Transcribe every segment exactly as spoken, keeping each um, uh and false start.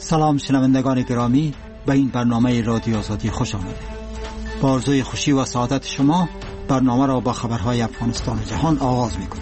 سلام شنوندگان گرامی، به این برنامه رادیو آزادی خوش آمدید. با آرزوی خوشی و سعادت شما برنامه را با خبرهای افغانستان و جهان آغاز می‌کنیم.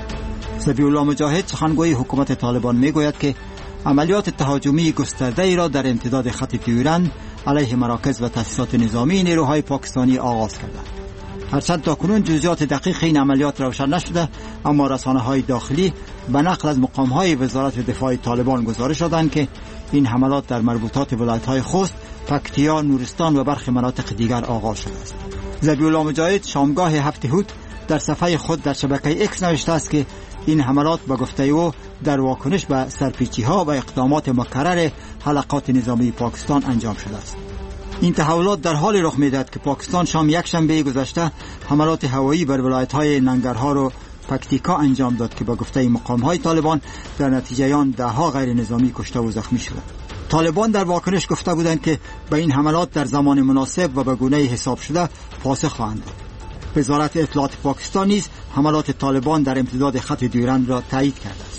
ذبیح الله مجاهد سخنگوی حکومت طالبان میگوید که عملیات تهاجمی گسترده‌ای را در امتداد خط پیورند علیه مراکز و تأسیسات نظامی نیروهای پاکستانی آغاز کردند. هرچند تاکنون جزئیات دقیق این عملیات روشن نشده، اما رسانه‌های داخلی به نقل از مقام‌های وزارت دفاع طالبان گزارش دادند که این حملات در مربوطات ولایت‌های خوست، پکتیا، نورستان و برخی مناطق دیگر آغاز شده است. ذبیح الله مجاهد شامگاه هفت هوت در صفحه خود در شبکه اکس نوشته است که این حملات به گفته او در واکنش به سرپیچی‌ها و اقدامات مکرر حلقات نظامی پاکستان انجام شده است. این تحولات در حال رخ می‌دهد که پاکستان شام یک شنبه گذشته حملات هوایی بر ولایت‌های ننگرهار و پکتیکا انجام داد که با گفته مقام‌های طالبان در نتیجه آن ده‌ها غیر نظامی کشته و زخمی شدند. طالبان در واکنش گفته بودند که به این حملات در زمان مناسب و به گونه‌ای حساب شده پاسخ خواهند داد. وزارت اطلاعات پاکستان نیز حملات طالبان در امتداد خط دیورند را تایید کرده است.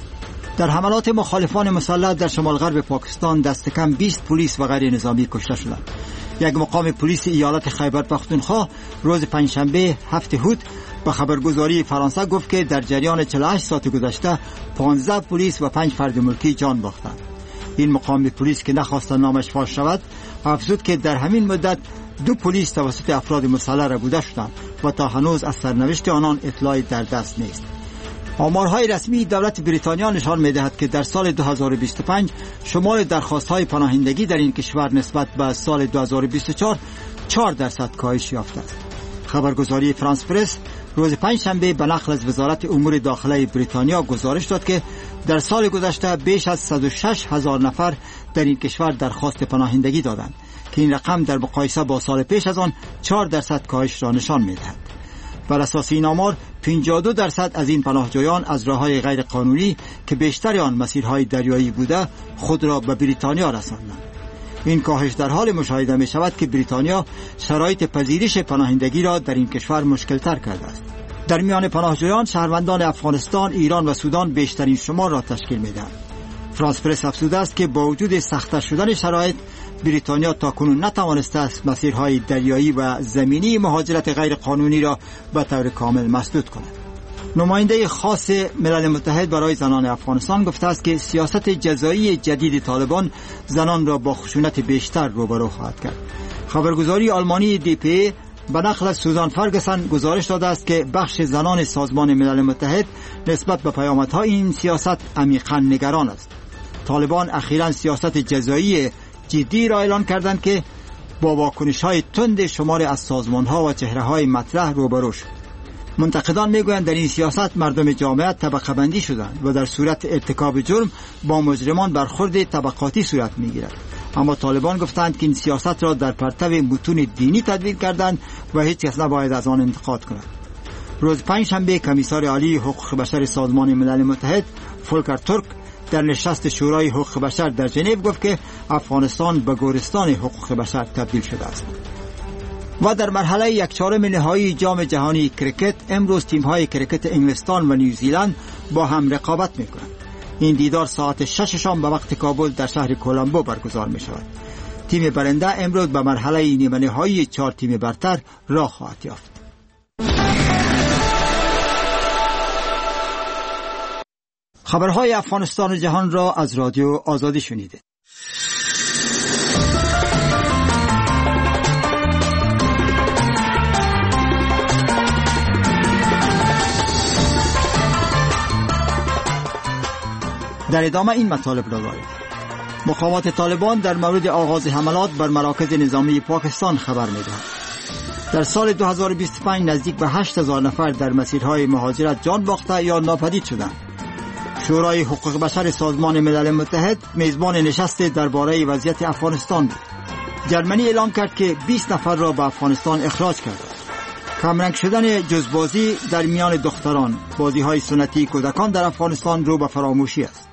در حملات مخالفان مسلح در شمال غرب پاکستان دست کم بیست پلیس و غیر نظامی کشته شدند. یک مقام پلیس ایالت خیبر پختونخوا روز پنجشنبه هفت هوت به خبرگزاری فرانسه گفت که در جریان چهل و هشت ساعت گذشته پانزده پلیس و پنج فرد ملکی جان باختند. این مقام پلیس که نخواست نامش فاش شود افزود که در همین مدت دو پلیس توسط افراد مسلح ربوده شدند و تا هنوز از سرنوشت آنان اطلاعی در دست نیست. آمارهای رسمی دولت بریتانیا نشان می‌دهد که در سال دو هزار و بیست و پنج شمار درخواست‌های پناهندگی در این کشور نسبت به سال دو هزار و بیست و چهار چهار درصد کاهش یافته است. خبرگزاری فرانس پرس روز پنجشنبه به نقل از وزارت امور داخله بریتانیا گزارش داد که در سال گذشته بیش از صد و شش هزار نفر در این کشور درخواست پناهندگی دادند که این رقم در مقایسه با سال پیش از آن چهار درصد کاهش را نشان می‌دهد. بر اساس این آمار پنجاه و دو درصد از این پناهجویان از راه‌های غیر قانونی که بیشتر آن مسیرهای دریایی بوده خود را به بریتانیا رساندند. این کاهش در حال مشاهده می شود که بریتانیا شرایط پذیرش پناهندگی را در این کشور مشکل تر کرده است. در میان پناهجویان شهروندان افغانستان، ایران و سودان بیشترین شمار را تشکیل می دهند. فرانس پرس افزوده است که با وجود سخت‌تر شدن شرایط بریتانیا تاکنون نتوانسته است مسیرهای دریایی و زمینی مهاجرت غیر قانونی را به طور کامل مسدود کند. نماینده خاص ملل متحد برای زنان افغانستان گفته است که سیاست جزایی جدید طالبان زنان را با خشونت بیشتر روبرو خواهد کرد. خبرگزاری آلمانی دی پی به نقل از سوزان فرگسون گزارش داده است که بخش زنان سازمان ملل متحد نسبت به پیامدهای این سیاست عمیقاً نگران است. طالبان اخیراً سیاست جزایی جدی را اعلان کردند که با واکنش‌های تند شمار از سازمان‌ها و چهره‌های مطرح روبرو شد. منتقدان میگویند در این سیاست مردم جامعه طبقه بندی شدند و در صورت ارتکاب جرم با مجرمان برخورد طبقاتی صورت میگیرد. اما طالبان گفتند که این سیاست را در پرتو متون دینی تدوین کردند و هیچ کس نباید از آن انتقاد کند. روز پنجشنبه کمیسار عالی حقوق بشر سازمان ملل متحد فولکر تورک در نشست شورای حقوق بشر در ژنو گفت که افغانستان به گورستان حقوق بشر تبدیل شده است. و در مرحله یک چهارم نهایی جام جهانی کرکت امروز تیم‌های کرکت انگلستان و نیوزیلند با هم رقابت می‌کنند. این دیدار ساعت شش شام به وقت کابل در شهر کولمبو برگزار می‌شود. تیم برنده امروز به مرحله نیمه نهایی چهار تیم برتر راه خواهد یافت. خبرهای افغانستان و جهان را از رادیو آزادی شنیده. در ادامه این مطالب را داریم. مقامات طالبان در مورد آغاز حملات بر مراکز نظامی پاکستان خبر می‌دهند. در سال دو هزار و بیست و پنج نزدیک به هشت هزار نفر در مسیرهای مهاجرت جان باخته یا ناپدید شدند. شورای حقوق بشر سازمان ملل متحد میزبان نشست درباره وضعیت افغانستان بود. جرمنی اعلام کرد که بیست نفر را به افغانستان اخراج کرده. کمرنگ شدن جزبازی در میان دختران، بازی‌های سنتی کودکان در افغانستان رو به فراموشی است.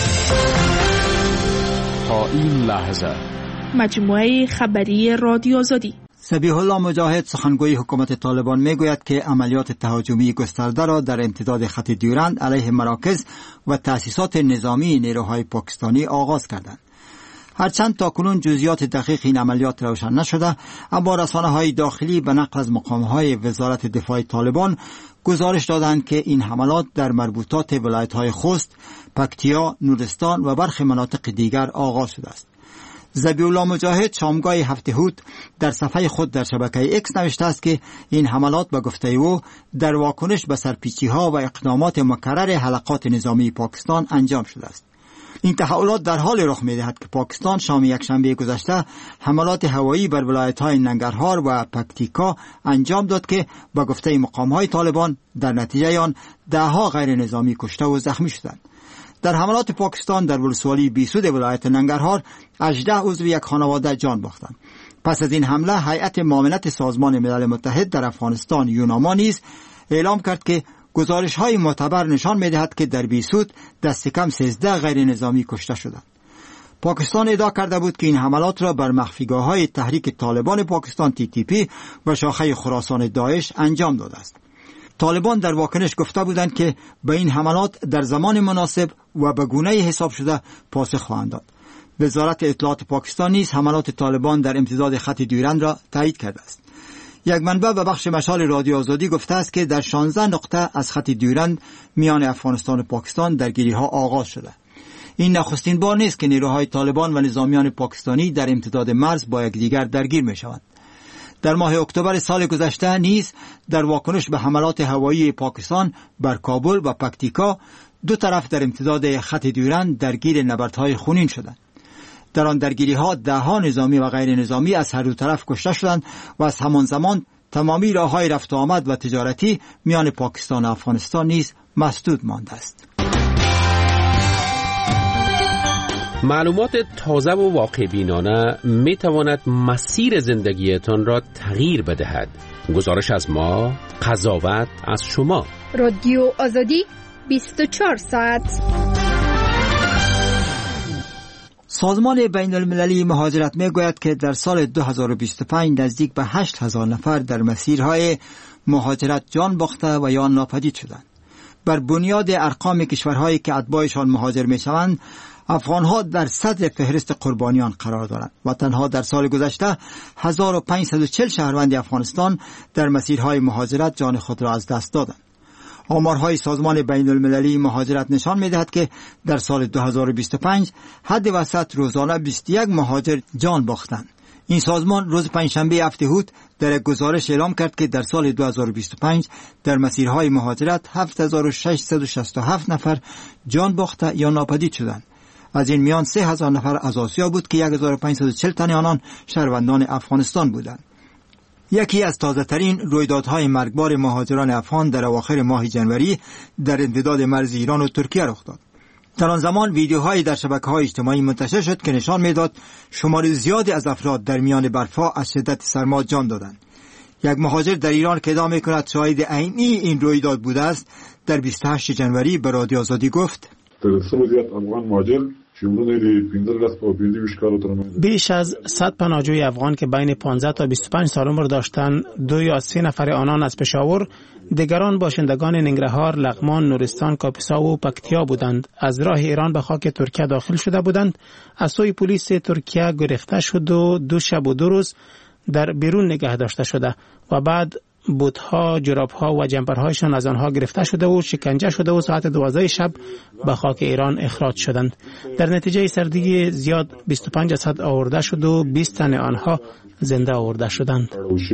تا این لحظه مجموعه خبری رادیو آزادی. ذبیح الله مجاهد سخنگوی حکومت طالبان میگوید که عملیات تهاجمی گسترده را در امتداد خط دیورند علیه مراکز و تأسیسات نظامی نیروهای پاکستانی آغاز کردند. هرچند تاکنون جزئیات دقیق این عملیات روشن نشده، اما رسانه‌های داخلی به نقل از مقام‌های وزارت دفاع طالبان گزارش دادند که این حملات در مربوطات ولایت‌های خوست، پکتیا، نورستان و برخی مناطق دیگر آغاز شده است. ذبیح الله مجاهد شامگاه هفته هوت در صفحه خود در شبکه اکس نوشته است که این حملات به گفته او در واکنش به سرپیچی‌ها و اقدامات مکرر حلقات نظامی پاکستان انجام شده است. این تحولات در حال رخ می‌دهد که پاکستان شام یکشنبه گذشته حملات هوایی بر ولایت‌های ننگرهار و پکتیکا انجام داد که به گفته مقام‌های طالبان در نتیجه آن ده‌ها غیر نظامی کشته و زخمی شدند. در حملات پاکستان در ولسوالی بیسود ولایت ننگرهار هجده عضو یک خانواده جان باختند. پس از این حمله هیئت معاونت سازمان ملل متحد در افغانستان یوناما نیز اعلام کرد که گزارش‌های معتبر نشان می‌دهد که در بیسود دست کم سیزده غیر نظامی کشته شدند. پاکستان ادعا کرده بود که این حملات را بر مخفیگاه‌های تحریک طالبان پاکستان تی تی پی و شاخه خراسان داعش انجام داده است. طالبان در واکنش گفته بودند که به این حملات در زمان مناسب و به گونه‌ای حساب شده پاسخ خواهند داد. وزارت اطلاعات پاکستان نیز حملات طالبان در امتداد خط دیورند را تایید کرده است. یک منبع به بخش مشال رادیو آزادی گفته است که در شانزده نقطه از خط دیورند میان افغانستان و پاکستان درگیری‌ها آغاز شده. این نخستین بار نیست که نیروهای طالبان و نظامیان پاکستانی در امتداد مرز با یکدیگر درگیر می‌شوند. در ماه اکتبر سال گذشته نیز در واکنش به حملات هوایی پاکستان بر کابل و پکتیکا دو طرف در امتداد خط دیورند درگیر نبردهای خونین شدند. در آن درگیری‌ها ده‌ها نظامی و غیر نظامی از هر دو طرف کشته شدند و از همان زمان تمامی راه‌های رفت و آمد و تجارتی میان پاکستان و افغانستان نیز مسدود مانده است. معلومات تازه و واقع بینانه می تواند مسیر زندگیتان را تغییر بدهد. گزارش از ما، قضاوت از شما. رادیو آزادی بیست و چهار ساعت. سازمان بین المللی مهاجرت می گوید که در سال دو هزار و بیست و پنج نزدیک به هشت هزار نفر در مسیرهای مهاجرت جان باخته و یا ناپدید شدند. بر بنیاد ارقام کشورهایی که اتباعشان مهاجر می شوند، افغانها در صدر فهرست قربانیان قرار دارند و تنها در سال گذشته هزار و پانصد و چهل شهروند افغانستان در مسیرهای مهاجرت جان خود را از دست دادند. آمارهای سازمان بین المللی مهاجرت نشان می‌دهد که در سال دو هزار و بیست و پنج حد وسط روزانه بیست و یک مهاجر جان باختند. این سازمان روز پنجشنبه هفته هوت در یک گزارش اعلام کرد که در سال دو هزار و بیست و پنج در مسیرهای مهاجرت هفت هزار و ششصد و شصت و هفت نفر جان باخته یا ناپدید شدند. از این میان سه هزار نفر از آسیا بود که یک هزار و پانصد و چهل تن آنان شهروندان افغانستان بودند. یکی از تازه‌ترین رویدادهای مرگبار مهاجران افغان در اواخر ماه ژانویه در امتداد مرز ایران و ترکیه رخ داد. در آن زمان ویدیوهایی در شبکه‌های اجتماعی منتشر شد که نشان می‌داد شمار زیادی از افراد در میان برفا از شدت سرما جان دادند. یک مهاجر در ایران که ادعا می‌کند شاهد عینی این رویداد بوده است، در بیست و هشت ژانویه به رادیو آزادی گفت: افغان مهاجر بیش از صد پناهجوی افغان که بین پانزده تا بیست و پنج سال عمر داشتند، دو یا سه نفر آنان از پشاور، دیگران باشندگان ننگرهار، لغمان، نورستان، کاپیسا و پکتیا بودند. از راه ایران به خاک ترکیه داخل شده بودند. از سوی پلیس ترکیه گرفته شد و دو شب و دو روز در بیرون نگه داشته شده و بعد بوت‌ها، جراب‌ها و جمپرهایشان از آنها گرفته شده و شکنجه شده و ساعت دوازده شب به خاک ایران اخراج شدند. در نتیجه سردگی زیاد بیست و پنج جسد آورده شد و بیست تن آنها زنده آورده شدند.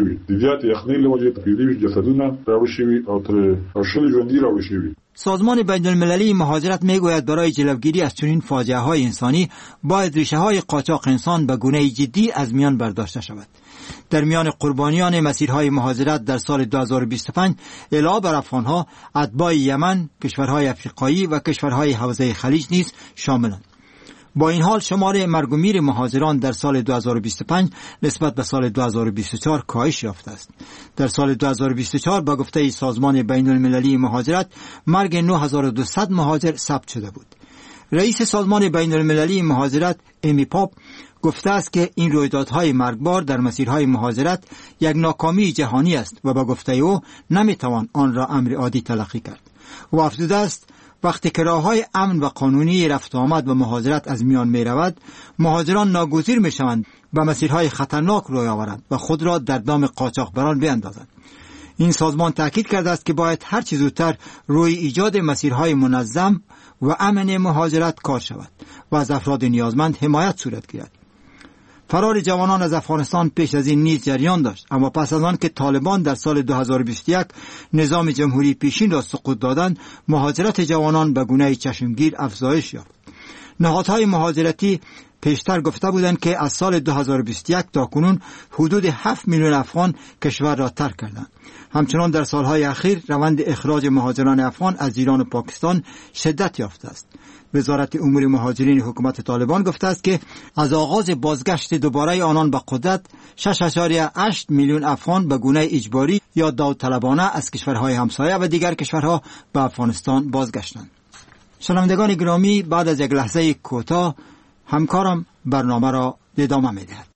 سازمان بین المللی مهاجرت میگوید برای جلوگیری از چنین فاجعه های انسانی باید ریشه های قاچاق انسان به گونه جدی از میان برداشته شود. در میان قربانیان مسیرهای مهاجرت در سال دو هزار و بیست و پنج علاوه بر افغانها، اتباع یمن، کشورهای افریقایی و کشورهای حوزه خلیج نیز شاملند. با این حال شمار مرگ و میر مهاجران در سال دو هزار و بیست و پنج نسبت به سال دو هزار و بیست و چهار کاهش یافته است. در سال دو هزار و بیست و چهار با گفته سازمان بین المللی مهاجرت مرگ نه هزار و دویست مهاجر ثبت شده بود. رئیس سازمان بین المللی مهاجرت امی پاپ گفته است که این رویدادهای مرگبار در مسیرهای مهاجرت یک ناکامی جهانی است و با گفته او نمیتوان آن را امر عادی تلقی کرد. و افزوده است وقتی که راههای امن و قانونی رفت و آمد و مهاجرت از میان می رود، مهاجران ناگزیر می شوند به مسیرهای خطرناک روی آورند و خود را در دام قاچاقبران بیندازند. این سازمان تاکید کرده است که باید هر چه زودتر روی ایجاد مسیرهای منظم و امن مهاجرت کار شود و از افراد نیازمند حمایت صورت گیرد. فرار جوانان از افغانستان پیش از این نیز جریان داشت، اما پس از آن که طالبان در سال دو هزار و بیست و یک نظام جمهوری پیشین را سقوط دادند، مهاجرت جوانان به گونه چشمگیر افزایش یافت. نهادهای مهاجرتی پیشتر گفته بودند که از سال دو هزار و بیست و یک تا کنون حدود هفت میلیون افغان کشور را ترک کردند. همچنان در سالهای اخیر روند اخراج مهاجران افغان از ایران و پاکستان شدت یافته است. وزارت امور مهاجرین حکومت طالبان گفته است که از آغاز بازگشت دوباره آنان به قدرت شش ممیز هشت میلیون افغان به گونه اجباری یا داوطلبانه از کشورهای همسایه و دیگر کشورها به افغانستان بازگشتند. شنوندگان گرامی، بعد از یک لحظه کوتاه همکارم برنامه را ادامه می‌دهد.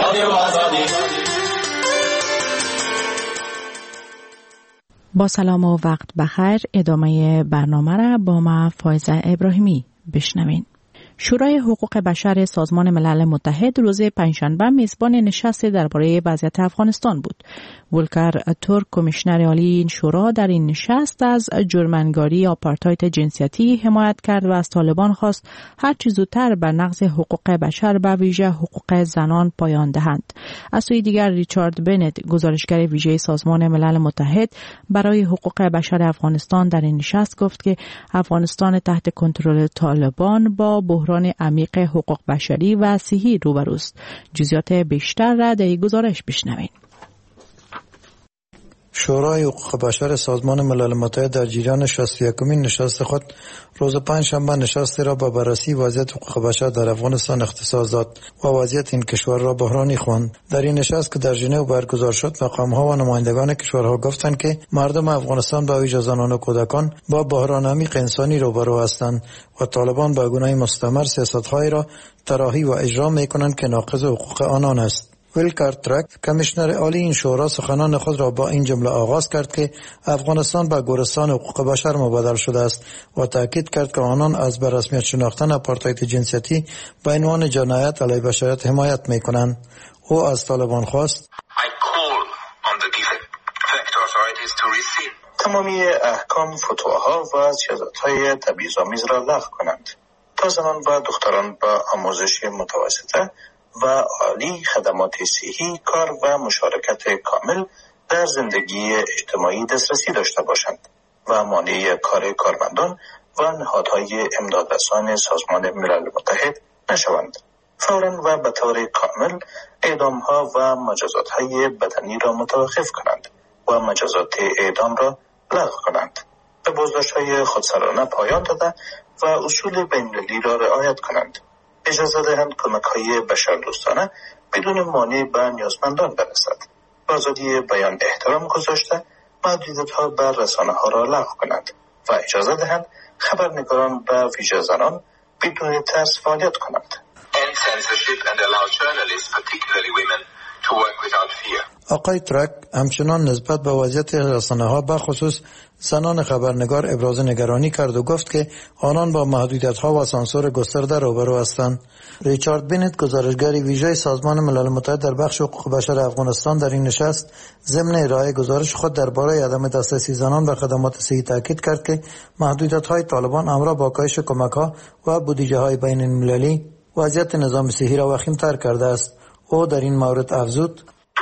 با سلام و وقت بخیر، ادامه برنامه را با ما فایزه ابراهیمی بشنوین. شورای حقوق بشر سازمان ملل متحد روز پنجشنبه میزبان نشستی درباره وضعیت افغانستان بود. ولکر تورک، کمیشنر عالی این شورا، در این نشست از جرمنگاری آپارتاید جنسیتی حمایت کرد و از طالبان خواست هر چه زودتر بر نقض حقوق بشر به ویژه حقوق زنان پایان دهند. از سوی دیگر ریچارد بنت، گزارشگر ویژه سازمان ملل متحد برای حقوق بشر افغانستان، در این نشست گفت که افغانستان تحت کنترل طالبان با بحران عمیق حقوق بشری و صحی روبروست. جزئیات بیشتر را در این گزارش بشنوید. شورای حقوق بشر سازمان ملل متحد در جریان شصت و یکمین نشست خود روز پنجشنبه نشستی را با بررسی وضعیت حقوق بشر در افغانستان اختصاص داد و وضعیت این کشور را بحرانی خواند. در این نشست که در ژنو برگزار شد، مقام‌ها و نمایندگان کشورها گفتند که مردم افغانستان به ویژه زنان و کودکان با بحران عمیق انسانی روبرو هستند و طالبان با گونه مستمر سیاست‌هایی را طراحی و اجرا می‌کنند که ناقض حقوق آنان است. ولکر تورک، کمیشنر عالی این شورا، سخنان خود را با این جمله آغاز کرد که افغانستان به گورستان حقوق بشر مبادل شده است و تاکید کرد که آنان از به رسمیت شناختن آپارتاید جنسیتی به عنوان جنایت علیه بشریت حمایت می‌کنند. او از طالبان خواست تمامی احکام، فتواها و سیاست‌های تبعیض‌آمیز را لغو کنند تا زنان و دختران با آموزش متوسطه و عالی، خدمات صحی، کار و مشارکت کامل در زندگی اجتماعی دسترسی داشته باشند و مانع کار کارمندان و نهادهای امدادرسان سازمان ملل متحد نشوند. فوراً و به طور کامل اعدام‌ها و مجازات‌های بدنی را متوقف کنند و مجازات اعدام را لغو کنند. به بازداشت‌های خودسرانه پایان داده و اصول بین‌المللی را رعایت کنند. اجازه دهند کمک‌های بشردوستانه بدون مانع به نیازمندان برسد. به آزادی بیان احترام گذاشته، محدودیت‌ها بر رسانه‌ها را لغو کنند و اجازه دهند خبرنگاران به ویژه زنان بدون ترس فعالیت کنند. آقای تورک همچنان نسبت به وضعیت رسانه‌ها به خصوص زنان خبرنگار ابراز نگرانی کرد و گفت که آنان با محدودیت‌ها و سانسور گسترده روبرو هستند. ریچارد بنت، گزارشگر ویژه سازمان ملل متحد در بخش حقوق بشر افغانستان، در این نشست ضمن ارائه گزارش خود درباره عدم دسترسی زنان به خدمات صحی تاکید کرد که محدودیت‌های طالبان همراه با کاهش کمک‌ها و بودجه‌های بین‌المللی وضعیت نظام صحی را وخیم‌تر کرده است. او در این مورد افزود: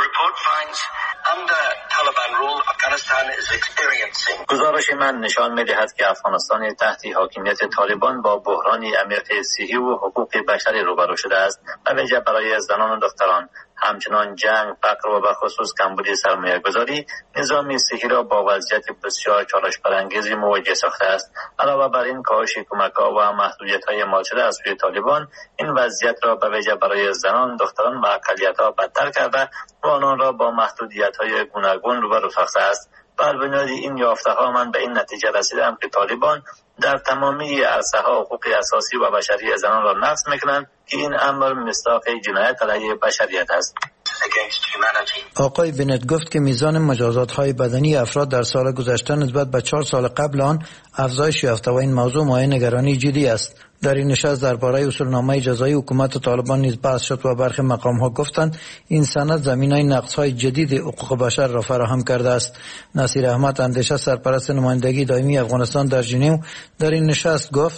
گزارش من نشان می‌دهد که افغانستان تحت حاکمیت طالبان با بحرانی عمیق صحی و حقوق بشری روبرو شده است و ویژه برای زنان و دختران. همچنان جنگ، فقر و به خصوص کمبود سرمایه‌گذاری نظام صحی را با وضعیت بسیار چالش برانگیزی مواجه ساخته است. علاوه بر این، کاهش کمک‌ها و محدودیت‌های مال شده از سوی طالبان این وضعیت را به ویژه برای زنان، دختران و اقلیت‌ها بدتر کرده و آنان را با محدودیت‌های گوناگون روبرو ساخته است. بر بنیاد این یافته ها من به این نتیجه رسیدم که طالبان در تمامی عرصه ها حقوق اساسی و بشری زنان را نقض میکنند که این امر مصداق جنایت علیه بشریت است. آقای بنت گفت که میزان مجازات‌های بدنی افراد در سال گذشته نسبت به چهار سال قبل آن افزایش یافته و این موضوع مایه نگرانی جدی است. در این نشست درباره اصولنامه جزایی حکومت طالبان نیز بحث شد و برخی مقام‌ها گفتند این سند زمینه نقض‌های جدید حقوق بشر را فراهم کرده است. نصیر احمد اندیشه سرپرست نمایندگی دائمی افغانستان در ژنو در این نشست گفت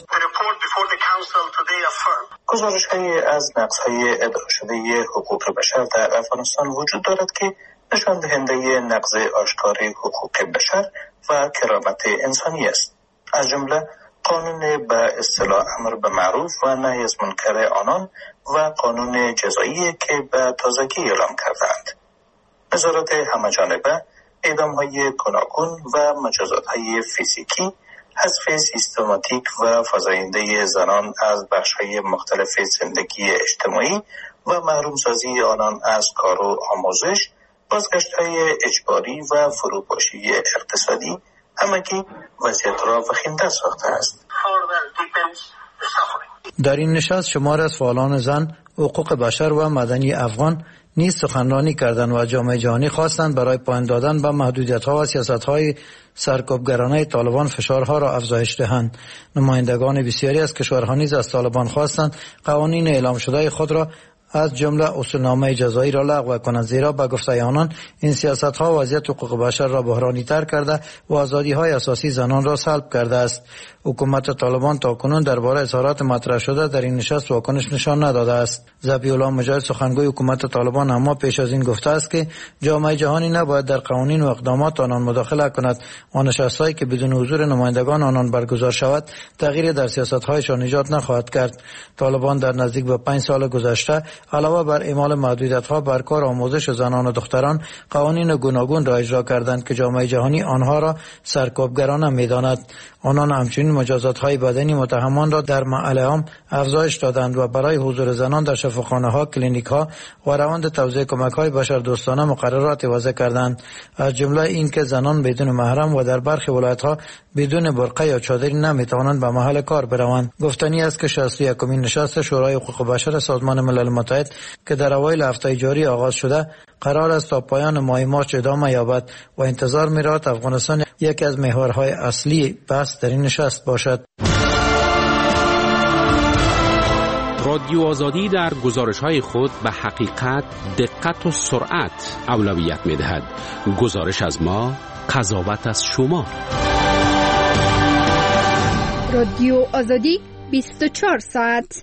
گزارش‌های از نقض‌های ادعا شده حقوق بشر در افغانستان وجود دارد که نشان دهنده نقض آشکار حقوق بشر و کرامت انسانی است، از جمله قانون به اصطلاح امر به معروف و نهی از منکر آنان و قانون جزایی که به تازگی اعلام کردند. نظارت همه‌جانبه، اعدام‌های گوناگون و مجازات‌های فیزیکی، حذف سیستماتیک و فزاینده زنان از بخش‌های مختلف زندگی اجتماعی و محرومسازی آنان از کار و آموزش، بازگشت‌های اجباری و فروپاشی اقتصادی همگی وضعیت را وخیم‌تر ساخته است. در این نشست شمار از فعالان زن، حقوق بشر و مدنی افغان نیز سخنرانی کردند و جامعه جهانی خواستند برای پایان دادن به محدودیت‌ها و سیاست‌های سرکوبگرانه طالبان فشارها را افزایش دهند. نمایندگان بسیاری از کشورها نیز از طالبان خواستند قوانین اعلام شده خود را از جمله اصولنامه جزایی را لغو کنند، زیرا به گفته آنان این سیاست‌ها وضعیت حقوق بشر را بحرانی‌تر کرده و آزادی‌های اساسی زنان را سلب کرده است. حکومت طالبان تاکنون درباره اظهارات مطرح شده در این نشست واکنش نشان نداده است. ذبیح الله مجاهد سخنگوی حکومت طالبان اما پیش از این گفته است که جامعه جهانی نباید در قوانین و اقدامات آنان مداخله کند و نشست‌هایی که بدون حضور نمایندگان آنان برگزار شود تغییر در سیاست‌هایشان ایجاد نخواهد کرد. طالبان در نزدیک به پنج سال گذشته علاوه بر اعمال محدودیت‌ها بر کار آموزش زنان و دختران قوانین گوناگون را اجرا کردند که جامعه جهانی آنها را سرکوبگرانه می‌داند. آنان همچنین مجازات‌های بدنی متهمان را در محل عام افزایش دادند و برای حضور زنان در شفاخانه‌ها، کلینیک‌ها و روند توزیع کمک‌های بشردوستانه مقررات وضع کردند، از جمله این که زنان بدون محرم و در برخی ولایت‌ها بدون برقه یا چادری نمی‌توانند به محل کار بروند. گفتنی است که شصت و یکمین نشست شورای حقوق بشر سازمان ملل متحد که در اوایل هفته جاری آغاز شده قرار است تا پایان ماه مارچ ادامه یابد و انتظار می‌رود افغانستان یکی از محورهای اصلی بحث در این نشست باشد. رادیو آزادی در گزارش‌های خود به حقیقت، دقت و سرعت اولویت می‌دهد. گزارش از ما، قضاوت از شما. رادیو آزادی بیست و چهار ساعت.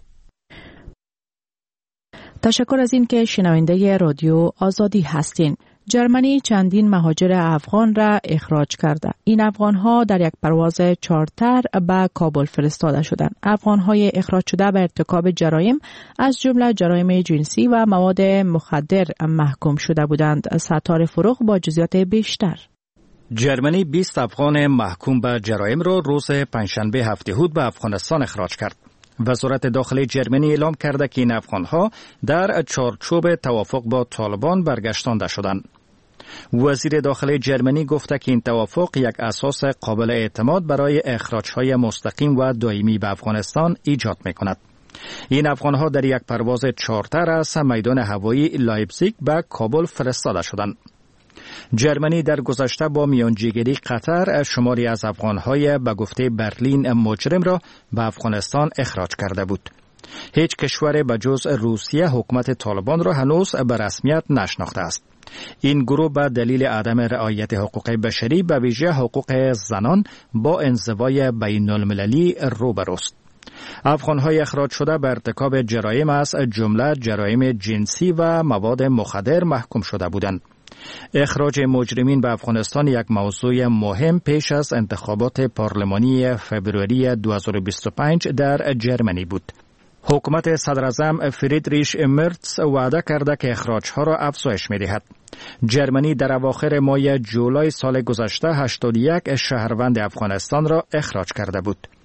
تشکر از این که شنونده رادیو آزادی هستین. جرمنی چندین مهاجر افغان را اخراج کرده. این افغان‌ها در یک پرواز چارتر به کابل فرستاده شدند. افغان‌های اخراج شده به ارتکاب جرایم از جمله جرایم جنسی و مواد مخدر محکوم شده بودند. ستار فروغ با جزئیات بیشتر. جرمنی بیست افغان محکوم به جرایم را روز پنجشنبه هفته هود به افغانستان اخراج کرد. وزارت داخلی جرمنی اعلام کرده که این افغان‌ها در چارچوب توافق با طالبان برگشتانده شدند. وزیر داخلی جرمنی گفته که این توافق یک اساس قابل اعتماد برای اخراج‌های مستقیم و دائمی به افغانستان ایجاد می‌کند. این افغان‌ها در یک پرواز چارتر از میدان هوایی لایپزیگ به کابل فرستاده شدند. جرمنی در گذشته با میانجیگری قطر شماری از افغان‌های به گفته برلین مجرم را به افغانستان اخراج کرده بود. هیچ کشور به جز روسیه حکومت طالبان را هنوز به رسمیت نشناخته است. این گروه به دلیل عدم رعایت حقوق بشری به ویژه حقوق زنان با انزوای بین المللی روبروست. افغان‌های اخراج شده به ارتکاب جرایم از جمله جرایم جنسی و مواد مخدر محکوم شده بودند. اخراج مجرمین به افغانستان یک موضوع مهم پیش از انتخابات پارلمانی فوریه دو هزار و بیست و پنج در جرمنی بود. حکومت صدراعظم فریدریش مرتز وعده کرده که اخراج‌ها را افزایش می‌دهد. جرمنی در اواخر ماه جولای سال گذشته هشتاد و یک شهروند افغانستان را اخراج کرده بود.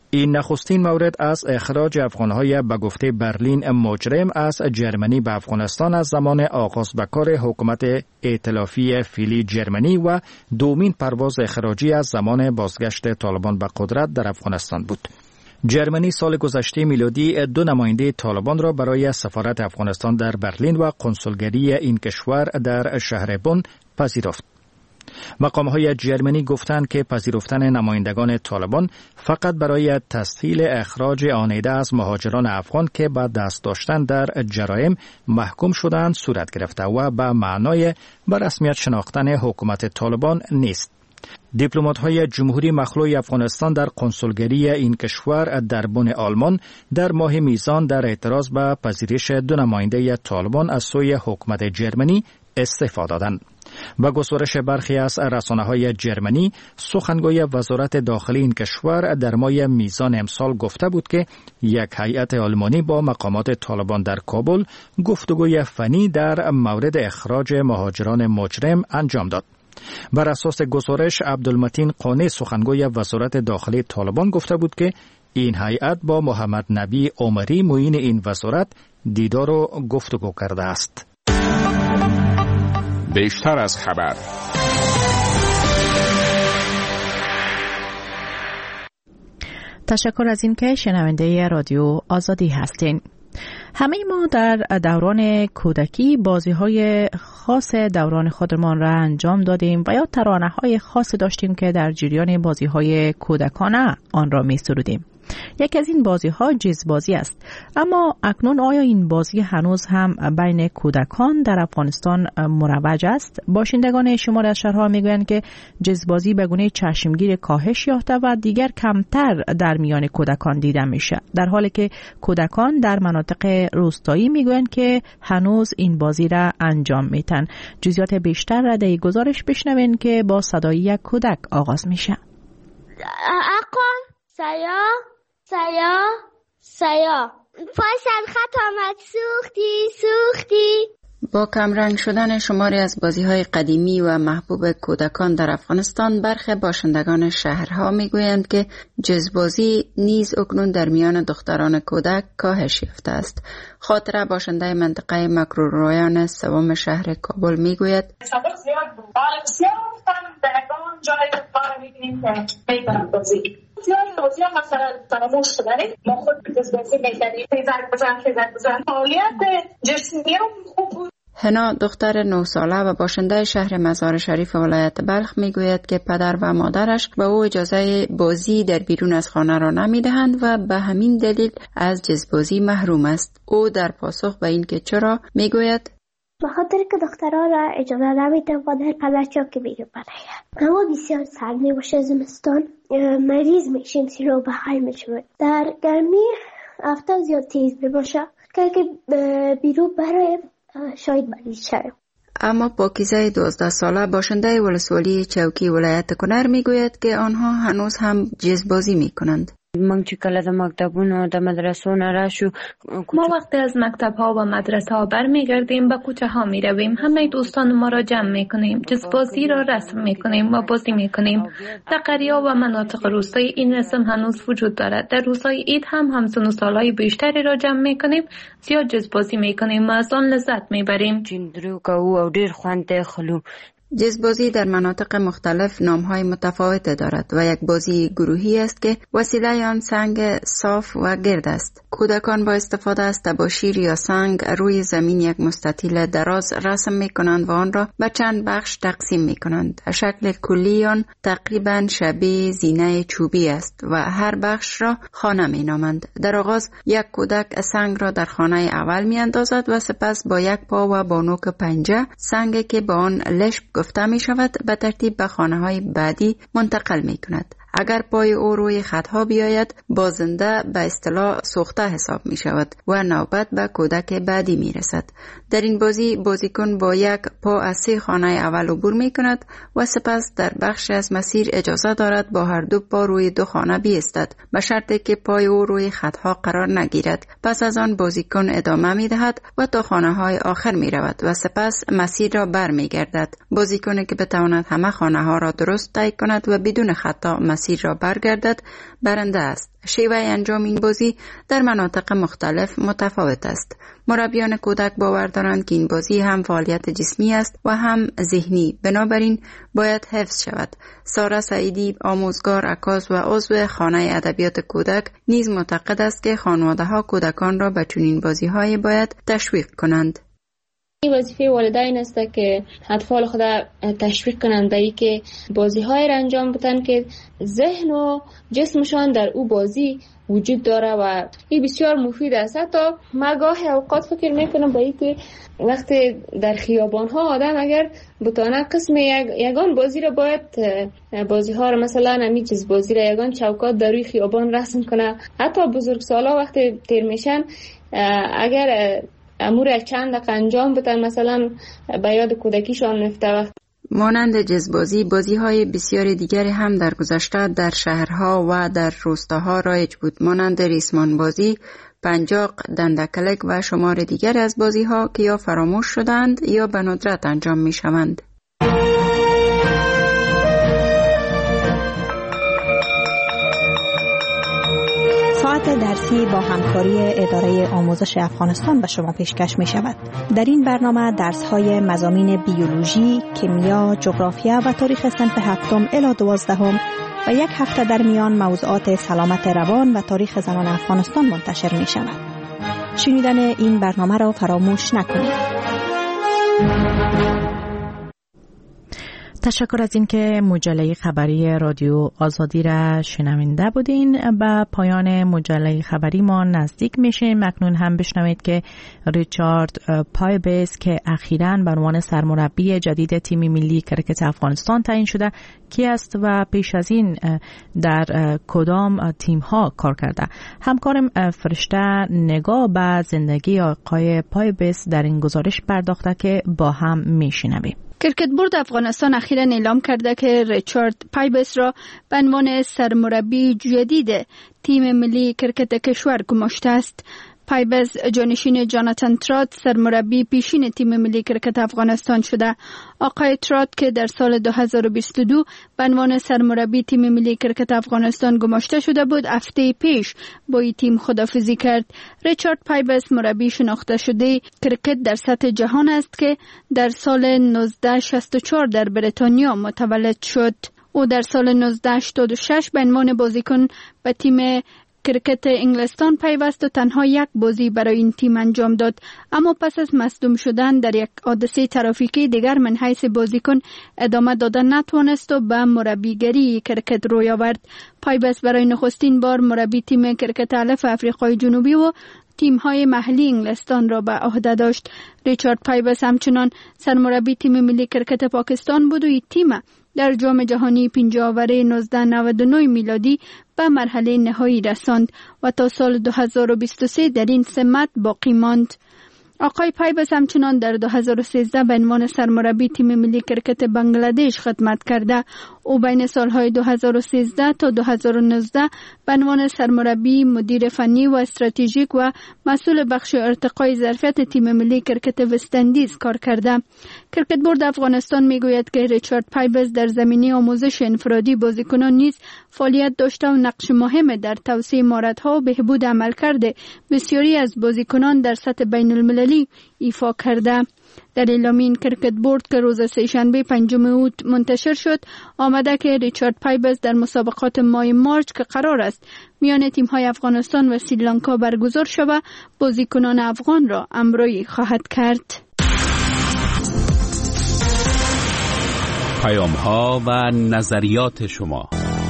این نخستین مورد از اخراج افغانهای به گفته برلین مجرم از جرمنی به افغانستان از زمان آغاز به کار حکومت ائتلافی فعلی جرمنی و دومین پرواز اخراجی از زمان بازگشت طالبان به قدرت در افغانستان بود. جرمنی سال گذشته میلادی دو نماینده طالبان را برای سفارت افغانستان در برلین و کنسولگری این کشور در شهر بن پذیرفت. مقام‌های جرمنی گفتند که پذیرفتن نمایندگان طالبان فقط برای تسهیل اخراج آنیده از مهاجران افغان که با دست داشتن در جرایم محکوم شدند صورت گرفته و به معنای به رسمیت شناختن حکومت طالبان نیست. دیپلمات‌های جمهوری مخلوع افغانستان در کنسولگری این کشور در بن آلمان در ماه میزان در اعتراض به پذیرش دو نماینده طالبان از سوی حکومت جرمنی استعفا دادند. با گزارش برخی از رسانه‌های جرمنی، سخنگوی وزارت داخلی این کشور در ماه میزان امسال گفته بود که یک هیئت آلمانی با مقامات طالبان در کابل گفتگوی فنی در مورد اخراج مهاجران مجرم انجام داد. بر اساس گزارش، عبدالمتین قانی سخنگوی وزارت داخلی طالبان گفته بود که این هیئت با محمد نبی عمری معین این وزارت دیدار و گفتگو کرده است. بیشتر از خبر. تشکر از این که شنونده رادیو آزادی هستین. همه ما در دوران کودکی بازی های خاص دوران خودمان را انجام دادیم و یا ترانه های خاص داشتیم که در جریان بازی های کودکانه آن را می سرودیم. یکی از این بازی ها جز بازی است. اما اکنون آیا این بازی هنوز هم بین کودکان در افغانستان مروج است؟ باشندگان شماری از شهرها میگویند که جز بازی به گونه چشمگیر کاهش یافته و دیگر کمتر در میان کودکان دیده میشه، در حالی که کودکان در مناطق روستایی میگویند که هنوز این بازی را انجام میتن. جزئیات بیشتر را در گزارش بشنوین که با صدای یک کودک آغاز میشه. اقوام سیا سیا سیا پای سرخط آمد سوختی سوختی. با کمرنگ شدن شماری از بازی‌های قدیمی و محبوب کودکان در افغانستان، برخی باشندگان شهرها میگویند که جزبازی نیز اکنون در میان دختران کودک کاهش یافته است. خاطره باشنده منطقه مکرورویان سوم شهر کابل میگوید زیاد بود. بسیار بندگان جای کار می‌بینیم که می‌کنن بازی. بسیار بازی ها مثلا فراموش شدنی. ما خود بازی می‌کردیم. خیزک بزن خیزک بزن. فعالیت جسمی هم خوب بود. هنا دختر نه ساله و باشنده شهر مزار شریف ولایت بلخ میگوید که پدر و مادرش به او اجازه بازی در بیرون از خانه را نمیدهند و به همین دلیل از جزبازی محروم است. او در پاسخ به این که چرا میگوید به خاطر که دخترها را اجازه نمیدن و در پلچا که بیرون برای اما بسیار سرد می باشه. زمستان مریض میشیم، سیرو به حال میشیم. در گرمی هفته زیاد تیز می باشه که بیرون برای شاید مریض شویم. اما پاکیزه دوازده ساله باشنده ولسوالی چوکی ولایت کنر میگوید که آنها هنوز هم جزبازی میکنند. من چې کله د مکتبونو د مدرسو نه راشو، ما وقتی از مکتب ها و مدرسه ها برمیگردیم به کوچه ها می رویم. همه دوستان ما را جمع می کنیم، جزبازی را رسم می کنیم و بازی می کنیم. در قریه و مناطق روستایی این رسم هنوز وجود دارد. در روزهای عید هم همسن و سالهای بیشتری را جمع می کنیم، زیاد جزبازی می کنیم و از آن لذت می بریم. چندرو کو او ډیر خوند خلو. جزبازی در مناطق مختلف نامهای متفاوت دارد و یک بازی گروهی است که وسیله آن سنگ صاف و گرد است. کودکان با استفاده از تباشیر یا سنگ روی زمین یک مستطیل دراز رسم می کنند و آن را به چند بخش تقسیم می کنند. شکل کلی آن تقریبا شبیه زینه چوبی است و هر بخش را خانه می نامند. در آغاز یک کودک سنگ را در خانه اول می اندازد و سپس با یک پا و با نوک پنجه سنگ که به آن لشب گفته می شود به ترتیب به خانه های بعدی منتقل می کند. اگر پای او روی خطها بیاید، بازنده به اصطلاح سوخته حساب می شود و نوبت به کودک بعدی می رسد. در این بازی بازیکن با یک پا از سه خانه اول عبور می کند و سپس در بخش از مسیر اجازه دارد با هر دو پا روی دو خانه بیستد، به شرطی که پای او روی خطها قرار نگیرد. پس از آن بازیکن ادامه می دهد و تا خانه های آخر می رود و سپس مسیر را بر می گردد. بازیکنی که بتواند همه خانه ها را درست طی کند و بدون خطا مسیر مسیر را برگردد برنده است. شیوه انجام این بازی در مناطق مختلف متفاوت است. مربیان کودک باور دارند که این بازی هم فعالیت جسمی است و هم ذهنی، بنابراین باید حفظ شود. سارا سعیدی، آموزگار، عکاس و عضو خانه ادبیات کودک نیز معتقد است که خانواده‌ها کودکان را به چنین بازی‌های باید تشویق کنند. وظیفه والدین است که اطفال خود تشویق کنند به اینکه بازی‌های را انجام بدن که ذهن و جسمشان در او بازی وجود داره و این بسیار مفید است. حتی من گاهی اوقات فکر میکنم به اینکه وقتی در خیابان‌ها آدم اگر بتونه قسم یک یگان بازی را باید بازی‌ها را مثلا همین چیز بازی را یگان چوکات در روی خیابان رسم کنه. حتی بزرگسالا وقتی تیر میشن اگر امور چند دقیقه انجام بدن مثلا به یاد کودکیشان میفته. وقت مانند جزبازی، بازی‌های بسیار دیگری هم در گذشته در شهرها و در روستاها رایج بود، مانند ریسمان بازی، پنجاق، دندکلک و شمار دیگر از بازی‌ها که یا فراموش شدند یا به ندرت انجام می‌شوند. ساعت درسی با همکاری اداره آموزش افغانستان به شما پیشکش می شود. در این برنامه درس های مضامین بیولوژی، کیمیا، جغرافیا و تاریخ صنف هفتم الی دوازدهم و یک هفته در میان موضوعات سلامت روان و تاریخ زنان افغانستان منتشر می شود. شنیدن این برنامه را فراموش نکنید. تشکر از اینکه مجله خبری رادیو آزادی را شنونده بودین. به پایان مجله خبری ما نزدیک میشیم. اکنون هم بشنوید که ریچارد پایبس که اخیراً به عنوان سرمربی جدید تیم ملی کرکت افغانستان تعیین شده کی است و پیش از این در کدام تیم ها کار کرده. همکارم فرشته نگاه به زندگی آقای پایبس در این گزارش پرداخته که با هم میشنویم. کرکت بورد افغانستان اخیراً اعلام کرده که ریچارد پایبس را به عنوان سرمربی جدید تیم ملی کرکت کشور گماشته است. پایبس جانشین جاناتان ترات سرمربی پیشین تیم ملی کرکت افغانستان شده. آقای ترات که در سال دو هزار و بیست و دو به عنوان سرمربی تیم ملی کرکت افغانستان گماشته شده بود، هفته پیش با این تیم خداحافظی کرد. ریچارد پایبس مربی شناخته شده کرکت در سطح جهان است که در سال نوزده شصت و چهار در بریتانیا متولد شد. او در سال نوزده هشتاد و شش به عنوان بازیکن به تیم کرکت انگلستان پیوست و تنها یک بازی برای این تیم انجام داد، اما پس از مصدوم شدن در یک حادثه ترافیکی دیگر من حیث بازیکن ادامه دادن نتوانست و به مربیگری کرکت روی آورد. پایبس برای نخستین بار مربی تیم کرکت الف آفریقای جنوبی و تیم‌های محلی انگلستان را به عهده داشت. ریچارد پایبس همچنان سرمربی تیم ملی کرکت پاکستان بود و این تیم در جام جهانی پنجاه آوره نوزده نود و نه میلادی به مرحله نهایی رساند و تا سال دو هزار و بیست و سه در این سمت باقی ماند. آقای پایبس همچنان در دو هزار و سیزده به عنوان سرمربی تیم ملی کرکت بنگلادش خدمت کرده. او بین سالهای دو هزار و سیزده تا دو هزار و نوزده به عنوان سرمربی، مدیر فنی و استراتژیک و مسئول بخش ارتقای ظرفیت تیم ملی کرکت وست اندیز کار کرده. کرکت بورد افغانستان میگوید که ریچارد پایبس در زمینه آموزش انفرادی بازیکنان نیز فعالیت داشته و نقش مهم در توسعه مهارت‌ها و بهبود عملکرد بسیاری از بازیکنان در سطح بین المللی ایفا کرده. در اعلامیه کرکت بورد که روز سه‌شنبه پنجم اوت منتشر شد آمده که ریچارد پایبس در مسابقات ماه مارچ که قرار است میان تیم‌های افغانستان و سریلانکا برگزار شود بازیکنان افغان را همراهی خواهد کرد. پیام‌ها و نظریات شما.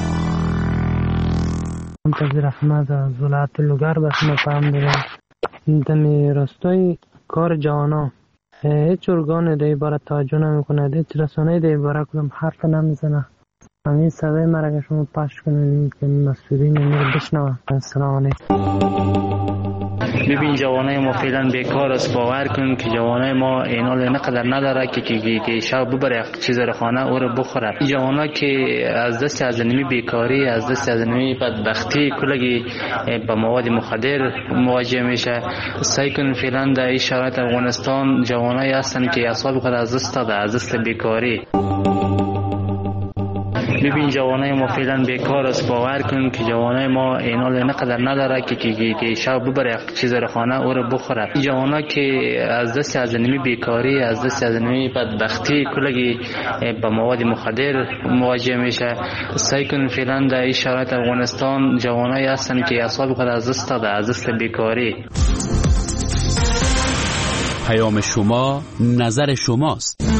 منتظر احمد از ولایت لوگر به شما پیام دارم. دمی راستای کار جوانا هیچ ارگان دی باره توجه نمیکنه، هیچ رسانه دی باره کدام حرف نمیزنه. همین صدای مرا که شما پخش کنید که مسئولین امیر بشنوه. السلام علیکم. ببین جوانای ما فعلا بیکار است. باور کن که جوانای ما اینال نقدر نداره که که که شب ببره چیز رو خانه او رو بخوره. جوانا که از دست از نمی بیکاری، از دست از نمی بدبختی کلگی با مواد مخدر مواجه میشه. سعی کن فعلا در این شرایط افغانستان جوانای هستن که اعصاب خود از دست داده، از دست بیکاری. ببین جوانای ما فعلا بیکار است. باور کن که جوانای ما اینا نقدر نداره که که که شب ببره چیز رو خانه او رو بخوره. جوانا که از دست از نمی بیکاری، از دست از نمی بدبختی کلگی با مواد مخدر مواجه میشه. سعی کن فعلا در این شرایط افغانستان جوانایی هستن که اعصاب خود از دست داده، از دست بیکاری. پیام شما نظر شماست.